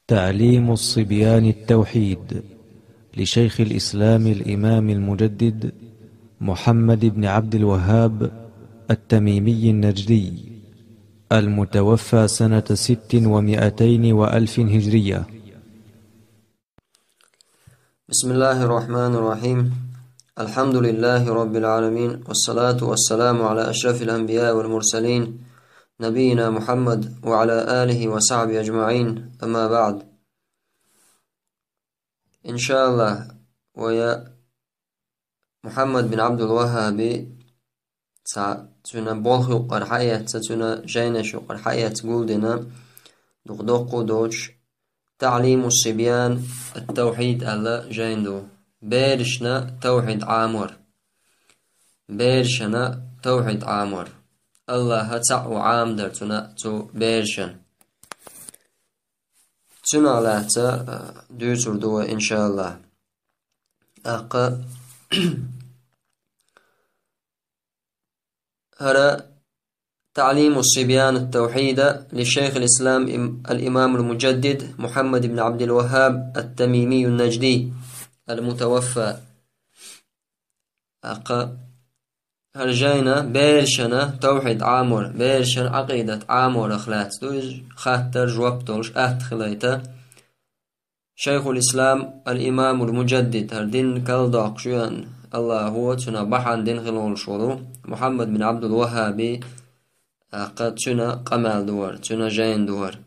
تعليم الصبيان التوحيد لشيخ الإسلام الإمام المجدد محمد بن عبد الوهاب التميمي النجدي المتوفى سنة 600 هجرية. بسم الله الرحمن الرحيم. الحمد لله رب العالمين، والصلاة والسلام على أشرف الأنبياء والمرسلين نبينا محمد وعلى آله وصحبه أجمعين، أما بعد. إن شاء الله ويا محمد بن عبد الوهاب تنا بولخ قرحية تنا جينش قرحية قولدنا دقدق دوش تعليم الصبيان التوحيد ألا جيندو بيرشنا توحيد عامر بيرشنا توحيد عامر الله هتع وعام درتنا تو بيرشن تنا لاتا دوتر دوا إن شاء الله. أقا هرا تعليم الصبيان التوحيد للشيخ الإسلام الإمام المجدد محمد بن عبد الوهاب التميمي النجدي المتوفى. أقا هرجينا بيرشنا توحيد عامر بيرشن عقيدة عامر أخلات دوج خاطر جوابتولش خليتا شيخ الإسلام الإمام المجدد هردين كالداق شوان الله هو تنا بحان دين خلول شولو محمد بن عبد الوهاب. قد تنا قمال دوار تنا جين دوار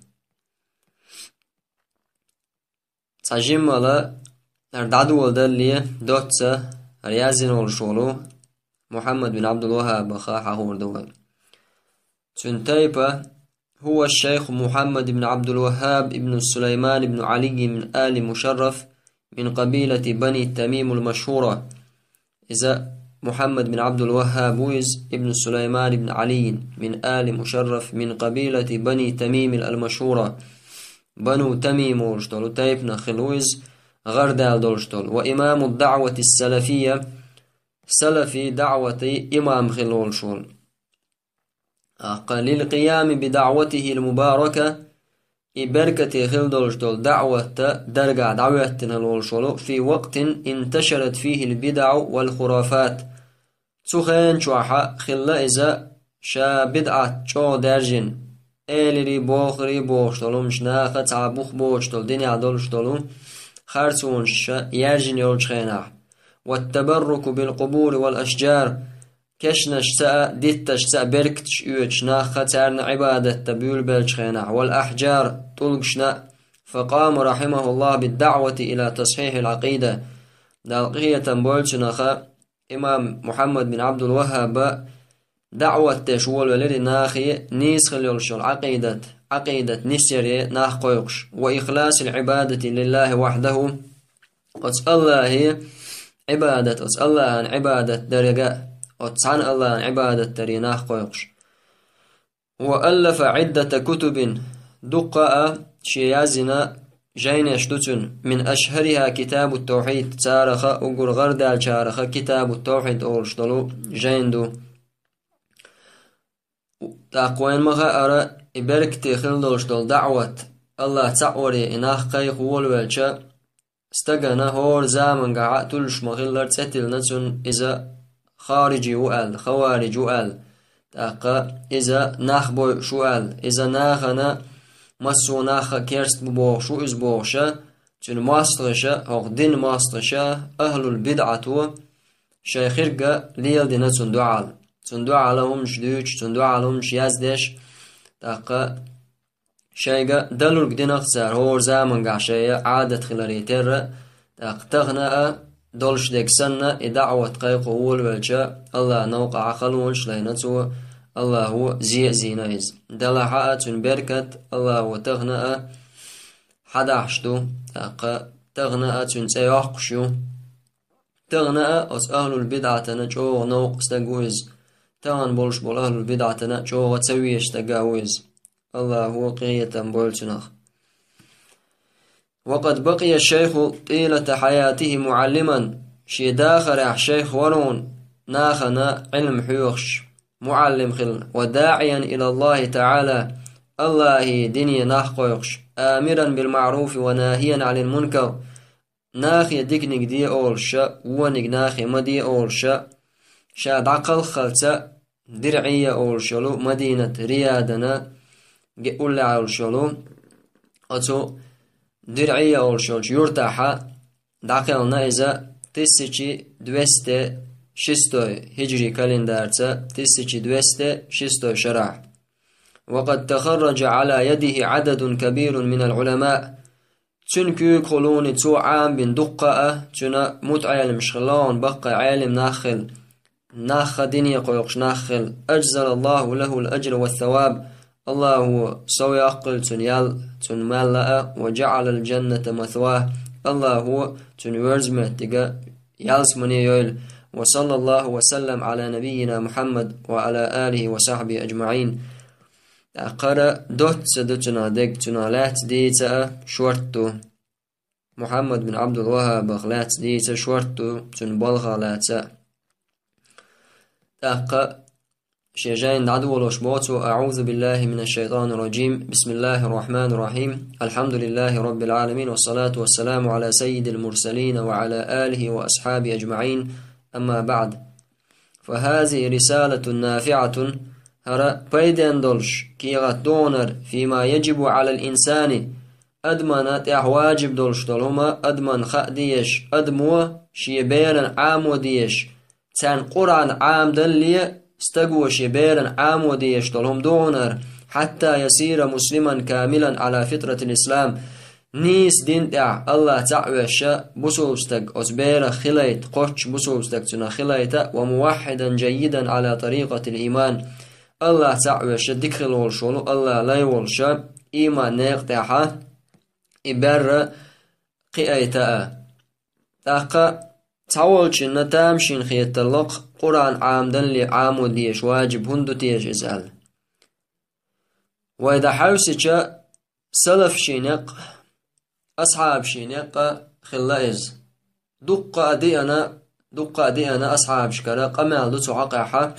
تجمع لا هردادو والدالية دوتسا ريازين والشولو محمد بن عبد الوهاب خاحة هور دوار تنتيبا هو الشيخ محمد بن عبد الوهاب ابن سليمان بن علي من آل مشرف من قبيلة بني تميم المشهورة. إذا محمد بن عبد الوهاب ويز ابن سليمان بن علي من آل مشرف من قبيلة بني تميم المشهورة بنو تميم ورشتول تايبنا خلويز غردال دولشتول، وإمام الدعوة السلفية سلفي دعوة إمام خلول شول. للقيام بدعوته المباركة إبركة خلدولشتول دعوة درجة دعوة شول في وقت انتشرت فيه البدع والخرافات تخين شوحة خلا إذا شا بدعة شو درجن إلري بوخري بوشتولو مشناخة تعبوخ بوشتول دنيا دولشتولو خارسون شا يرجن يولشخيناح. والتبرك بالقبور والأشجار كشنش سا ديتش سا بركتش يوش ناخة تارن عبادة تبيول بلشخيناح والأحجار طلقشنا. فقام رحمه الله بالدعوة إلى تصحيح العقيدة دالقية بولشناخة إمام محمد بن عبد الوهاب دعوة تشول ولد ناخي نيس خليولش عقيدة نسيري ناخ قيقش وإخلاص العبادة لله وحده. وتسأل الله عبادة وتسأل الله عن عبادة درجة وتسعن الله عن عبادة تري ناخ قيقش. وألف عدة كتب دقاء شيازنا جين يشتتن من أشهرها كتاب التوحيد تارخ أقول غردال تارخ كتاب التوحيد أولشتلو جيندو تاقوين مغا أرى إبركتي خلدولشتل دعوة الله تعوري إناخ قيق والوالشا استغنى هور زامن قاع تلش مغلر تتل نتن إذا خارجي وقال خوارج وقال تاقا إذا ناخ بوي شوال إذا ناخنا مسو ناخ كيرست ببوغ شو إزبوغشا تن ماستغشا أو دين ماستغشا أهل البدعة شيخرقا ليل دينا تندعال تندعا لهم شدوش تندعا لهم شيازدش تاقا شيغا دلوك دين اختصار هور زامن قعشايا عادة خلاليتر تاق تغنى دولش ديك سنة إدعوة قيق هول والجا الله نوقع خلونش لينتو الله هو زينايز دلحاء تنبركت الله هو تغنى حداحشتو تاقا تغنى تنسيوحقشو تغنى أس أهل البدعة نجو نوق استقويز تغن بولش بول أهل البدعة نجو وتسويش تقاويز الله هو قية بولتنخ. وقد بقي الشيخ طيلة حياته معلما شي داخل الشيخ ورون ناخنا علم حيوخش معلم خل وداعيا إلى الله تعالى الله دنيا ناخ قيقش آمرا بالمعروف وناهيا عن المنكر ناخي ديكنيك دي أولشا ونك ناخي مدي أولشا شاد عقل خلتا درعية أولشلو مدينة ريادنا قول أولشلو أتو درعية أولشلو يرتاحا دعقلنا إذا تسيشي دوستي شستوي هجري كالندارتا تسيشي دوستي شستوي شرع وقد تخرج على يده عدد كبير من العلماء تنكو قولوني تو عام بن دقاء تنا موت عالم شغلان بقى عالم ناخ دنيا قيقش ناخل أجزل الله له الأجر والثواب الله سوي أقل تنيال تنملأ وجعل الجنة مثواه الله تنورزمه تقى يالسمني يول وصلى الله وسلم على نبينا محمد وعلى آله وصحبه أجمعين قرأ دوت سدتنا دق تنالات ديتا شورتو محمد بن عبد الوهاب غلات ديتا شورتو تنبلغالاتا تاقا شيجين عدو الوشبوت أعوذ بالله من الشيطان الرجيم بسم الله الرحمن الرحيم الحمد لله رب العالمين والصلاة والسلام على سيد المرسلين وعلى آله وأصحابه أجمعين أما بعد فهذه رسالة نافعة هرا بيدن دولش كيغت دونر فيما يجب على الإنسان أدمنت واجب دولش دولهما أدمن خأديش أدمو شيبيرن عامو ديش تان قرآن عام دلية استقوى شبيرا عام وديش طلهم دونر حتى يصير مسلما كاملا على فطرة الإسلام نيس دين دع الله تعوش بسوبستك أسبير خليت قوش بسوبستك تنا خليت وموحدا جيدا على طريقة الإيمان الله تعوش دكخل والشولو الله لا يولش إيمان نيقتاحا إبر قيئتا تاقا تعولشن تامشين خيط اللق قرآن عامدن لعامو ديش واجب هندو تيش إزال وإذا حوسك سلف شينق أصحاب شينق خلائز دقة دي أنا أصحاب شكرا قمال دو تعقاحا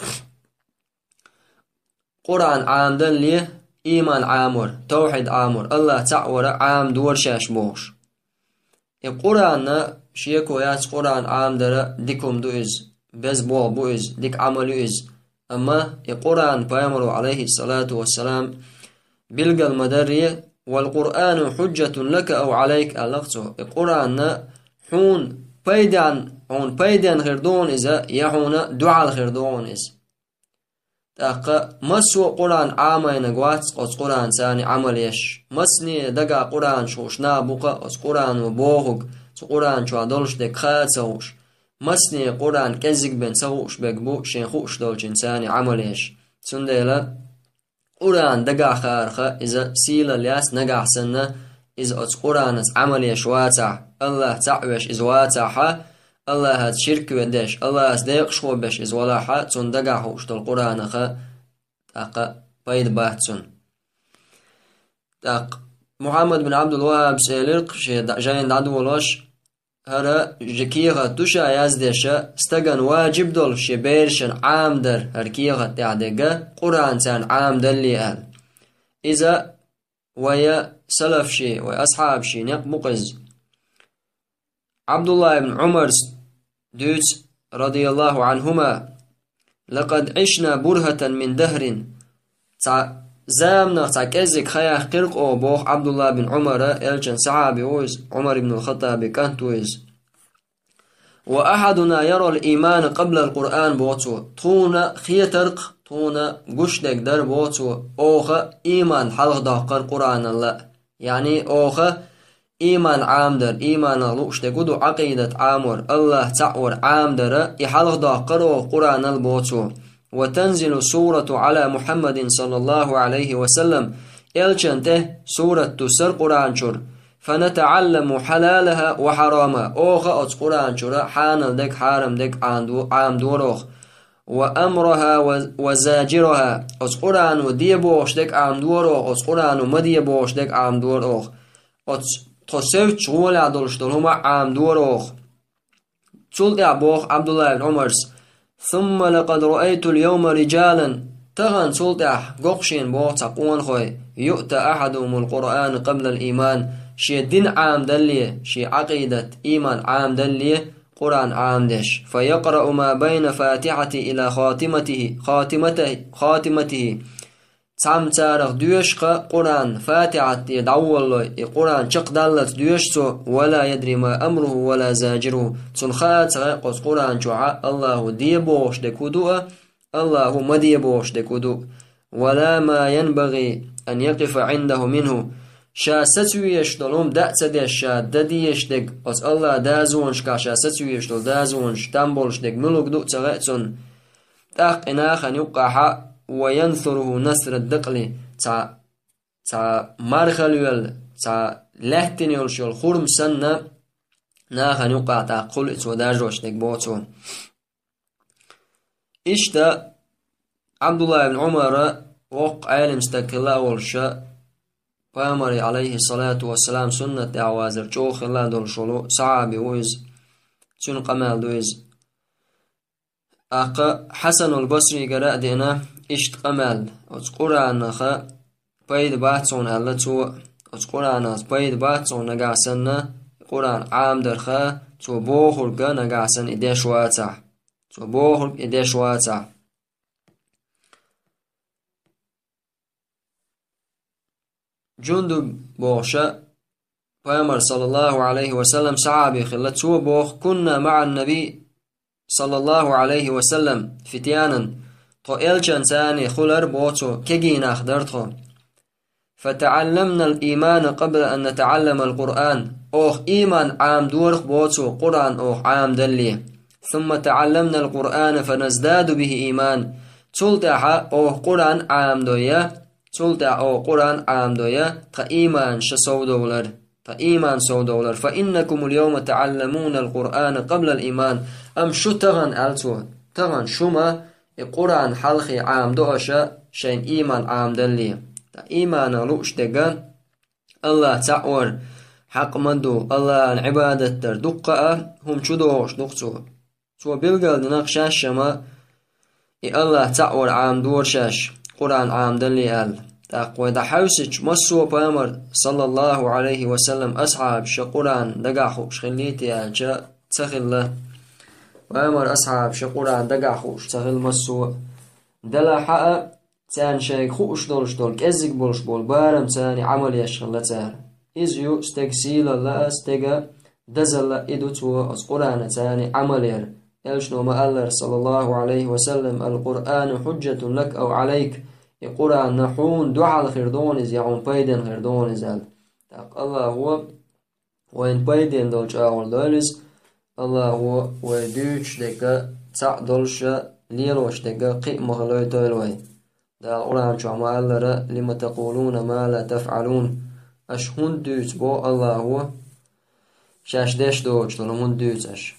قرآن عامدن لي إيمان عامر توحيد عامر الله تعور عام دور شاش بوش القرآن شيكو ياس قرآن عام درا ديكم دو إز بز بو إز ديك عملو إز أما القرآن بيامرو عليه الصلاة والسلام بلغ المدرية والقرآن حجة لك أو عليك ألقته القرآن حون بيدان غردون إذا يحون دعا الغردون إز تاقا مسو قرآن عامين قوات قص قرآن ثاني عمل يش مسني دقا قرآن شوشنا بقى قص قرآن وبوغق قرآن شو عدلش دك خات سوش مسني قرآن كزق بن سوش بقبو شيخوش دولش إنساني عمليش سنديلا قرآن دقا خارخة إذا سيلا لياس نقع سنة إذا قرآن عمليش واتع الله تعوش إذ واتعها الله هاد شرك ودش الله هاد شو بش إذ ولاحا سندقع هوش دول قرآن خا تاقا بايد باهتسن تاق محمد بن عبد الوهاب سيلرق جاين دعدو ولاش هرا جكيغة توشا يازدشا استغن واجب دول شبيرشن عام در هركيغة تعدقا قرآن تان عام دل ليال إذا ويا سلف شي ويا أصحاب شي نقبقز عبد الله بن عمر دوت رضي الله عنهما لقد عشنا برهة من دهر زامنا تعكزك خياخ قرق أو بوخ عبد الله بن عمر إلجن صحابي ويز عمر بن الخطاب كانت ويز وأحدنا يرى الإيمان قبل القرآن بوتو طونا خيترق طونا قشدك در بوتو أوخا إيمان حلق داقر قرآن الله يعني أوخا إيمان عامدر إيمان لوش تقودو عقيدة عامر الله تعور عامدر يحلق داقر قرآن البوتو وتنزل سورة على محمد صلى الله عليه وسلم إلشنته سورة تسر قرآن شر فنتعلم حلالها وحرامها أوخا أتس قرآن شر حانل دك حارم دك عام دوروخ وأمرها وزاجرها أتس قرآن ودي بوش دك عام دوروخ أتس قرآن ومدي بوش دك عام دوروخ أتس تصوت شغول عدلش دلهما عام دوروخ تلقى بوخ عبد الله بن عمر ثم لقد رأيت اليوم رجالا تغن سلطح ققشين بو تقوان خوي يؤتى أحدهم القرآن قبل الإيمان شي دين عام دليه شي عقيدة إيمان عام دليه قرآن عام دش فيقرأ ما بين فاتحة إلى خاتمته تعم تارخ ديوشق قرآن فاتحة يدعو قرآن شق دالت ديوشتو ولا يدري ما أمره ولا زاجره تنخات غيقص قرآن شعاء الله ديبوش دكودو الله ما ديبوش دكودو ولا ما ينبغي أن يقف عنده منه شا ستويش دلوم دأت ديش شا دديش دق أس الله دازونش كا شا ستويش دل دازونش تنبولش دق ملوك دو تغيتون تاق إناخا يقع وينثره نثر الدقل تا مرخلول تا لهتن يلشول خورم سنة ناخا يقع تا قلت وداجوش دق بوتون إشتا عبد الله بن عمر وق عالم استقلا والشا فامر عليه الصلاة والسلام سنة دعوازر جوخ الله دول شلو صعب ويز سن قمال دويز أقا حسن البصري قرأ دينا إشت قمال قرآن خا بايد باتسون الله تو قرآن بايد باتسون نقاسن قرآن عام درخا تو بوخر قا نقاسن إديش واتع تو بوخر إديش واتع جندب بوخشا فامر صلى الله عليه وسلم صحابي خلت بوخ كنا مع النبي صلى الله عليه وسلم فتيانا طائل ثاني خلر بوتو كجينا خدرتو فتعلمنا الإيمان قبل أن نتعلم القرآن أوخ إيمان عام دورخ بوتو قرآن أوخ عام دلي ثم تعلمنا القرآن فنزداد به إيمان تلتح أوخ قرآن عام دويا تلتح أوخ قرآن عام دويا إيمان شسو دولر إيمان سو دولر فإنكم اليوم تعلمون القرآن قبل الإيمان أم شو تغن ألتو تغن شما القرآن حلقي عام دوشا شين إيمان عام دلي إيمان لوش دقان الله تعور حق مدو الله العبادة تردقاء هم شو دوش دقتو سو بلغل دنقشاش شما الله تعور عام دورشاش قرآن عام دلي أل تقوى دحوسج مسو بامر صلى الله عليه وسلم أصحاب شقران دقاحو شخليتي أجا تخل بامر أصحاب شقران دقاحو تخل مسو دلا حق تان شيك خوش دولش دول كزيك بولش بول بارم تاني عمل يشغل تان إزيو استقسيل الله استقا دزل إدو تو قرآن تاني عمل ير يلشنو ما الله صلى الله عليه وسلم القرآن حجة لك أو عليك القرآن نحون دعاء الخردونز يعون بايدن خردونز الله هو وين بايدن دولش أول دولز الله هو ويدوش دكا تاع دولش ليلوش دكا قيم مخلوي دولوي دا القرآن شو عمال لما تقولون ما لا تفعلون أشهون دوت بو الله هو شاش داش دوش دولمون دوتش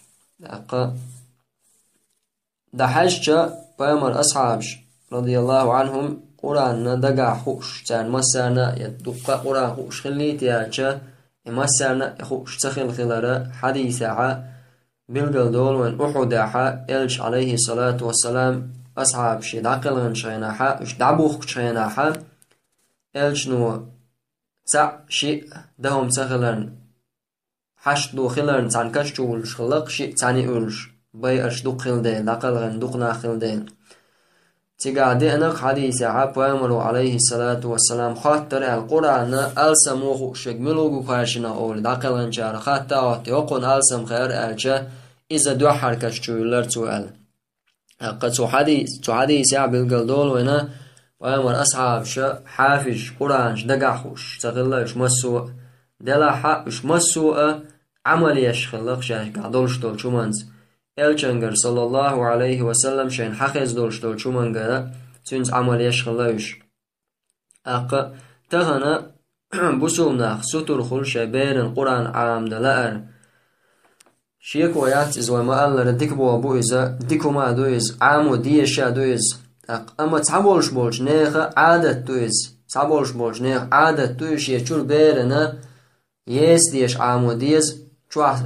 دا حجة بامر أصحابش رضي الله عنهم قرآن دقا خوش تان مسانا يدقا قرآن خوش خليت ياجا مسانا خوش تخل خلال حديثا بلغل دول وين أحداحا إلش عليه الصلاة والسلام أصحاب شي داقلن شيناحا وش دعبوخ شيناحا إلش نو تع شي دهم تخلن حش دو خلن تان كشتولش خلق شي تاني أولش باي أش دو خلدين داقلن دقنا خلدين تقعدي أنك حديث عبامر عليه الصلاة والسلام خاطر القرآن ألسموه شكملوغو كاشنا أول داقلن جار خاطر أعطي وقن ألسم خير ألجا إذا دو حركش جويلر تؤل قد تحديث عبالقل دول وينا وامر أصحاب حافج قرآن دقاحوش تغلش مسوء دلا حقش مسوء عمل يشخلق شاش قعدولش دول شمانز الچنگر صلى الله عليه وسلم شين حقز دولش دول شمانگا تنز عمل يشخلقش أقا تغنى بسومناخ ستر خلش بيرن قرآن عام دلائر شيك ويات إز وما ألر ديكبو أبو إزا ديكو ما دو إز عامو ديشا دو إز أما تعبولش بولش نيخ عادت دو إز تعبولش بولش نيخ عادت دو إز يشور بيرنا يس ديش عامو ديز چوح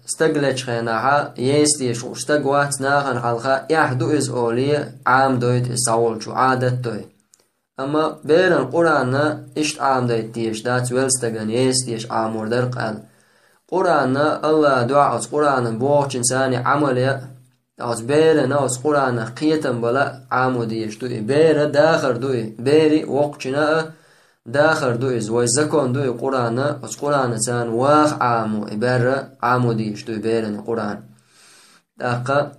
استقلتش خيناها يستي شو استقوات ناخن حلقة يحدو إز أولي عام دويت إساول شو عادت دوي أما بين القرآن إشت عام دويت تيش دات ويلستقن يستيش عامور در قال قرآن الله دعا قرآن بوغ إنساني عملية أوز بيرن أوز قرآن قيتن بلا عامو ديش دوي بير داخر دوي بيري وقتنا داخر دويز ويزكون دوي قرآن أوز قرآن تان واخ عامو إبر عامو ديش دوي بيرن قرآن داقا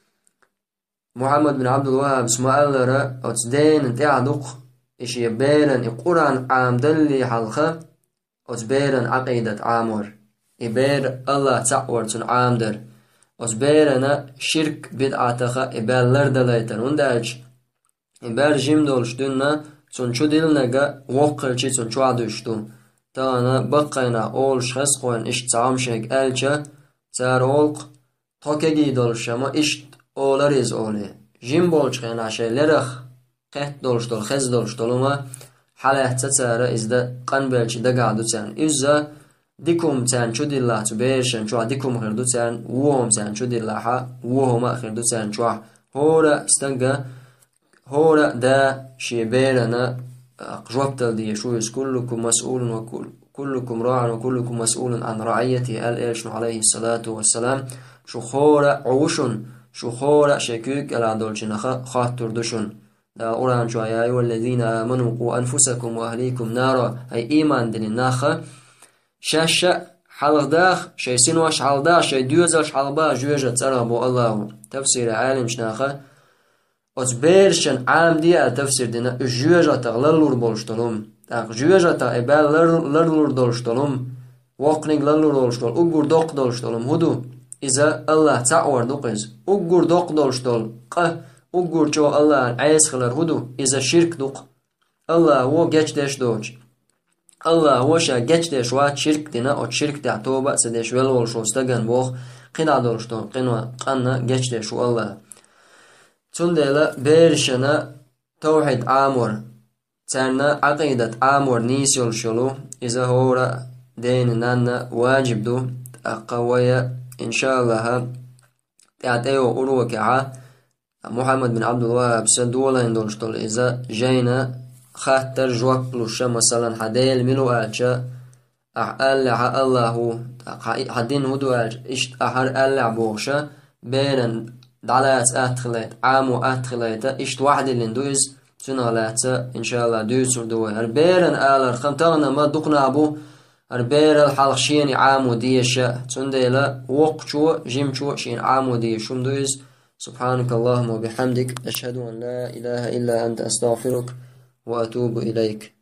محمد بن عبد الوهاب اسمه الله أوز دين انتعدق إش يبيرن القرآن عام دلي حلقة أوز بيرن عقيدة عامور إبير الله تعور تن عام در أوز بيرن شرك بدعتخا إبال لردليتن ونداج إبال جيم دولش دنا تن شو دلنغا وقلشي تن شو عدوشتو تانا بقينا أولش خسقوين إش تعامشيك ألشا تار أولق توكيجي دولشما إش أولاريز أولي جيم بولش خينا شي لرخ قهت دولش دول خز دولش دولما حاله تتارا إزدا قنبلش دقعدو تان إزا ديكم تان شو دلله تبيشن شو ديكم خردو تان وهم تان شو دلها وهم خردو تان شو هورا استنقا هورا دا شيبيرنا جوابت دي شو كلكم مسؤول وكلكم راع وكلكم مسؤول عن رعيته الإيش عليه الصلاة والسلام شو خورا عوشن شو خورا شكوك العدولشن خاطر دوشن دا أوران شو يا أيها الذين آمنوا قوا أنفسكم وأهليكم نارا أي إيمان دين الناخة شاشة حلق داخ شي سنواش حلق داخ شي ديوزاش حلق با جوجة ترابو الله تفسير عالم شناخة أتبيرشن عام دي تفسير دينا جوجة تغللور بولشتلوم داخ جوجة تغبال لرلور دولشتلوم وقنق لرلور دولشتل أقور دوق دولشتلوم هدو إذا الله تعور دوقز أقور دوق دولشتل أقور جو الله عيس خلر هدو إذا شرك دوق الله هو جيش ديش دوج الله هو شا جيش ديش وات شرك دينا أو شرك تعتوبة سديش ولول شو استغن بوخ قنا دولشتون قنا جيش ديش الله تندلا بيرشنا توحيد عامور ترنا عقيدة عامور نيسيول شلو إذا هو دين نانا واجب دو أقوية إن شاء الله تعتيو أروكعا محمد بن عبد الوهاب سدولا يندولشتول إذا جينا خاطر جوكلوشا مثلا حديل ملو ألشا ألع الله حدين هدو إشت أحر ألع بوغشا بيرن دعلات أدخلت عامو أدخلت إشت واحد اللي ندوز تنغلات إن شاء الله دوسر دوي هربيرن آلر خمتغنا ما دقنا أبو هربير الحلق شين عامو ديشا تنديلا وقشو جيمشو شين عامو ديشم دوز سبحانك اللهم وبحمدك أشهد أن لا إله إلا أنت أستغفرك وأتوب إليك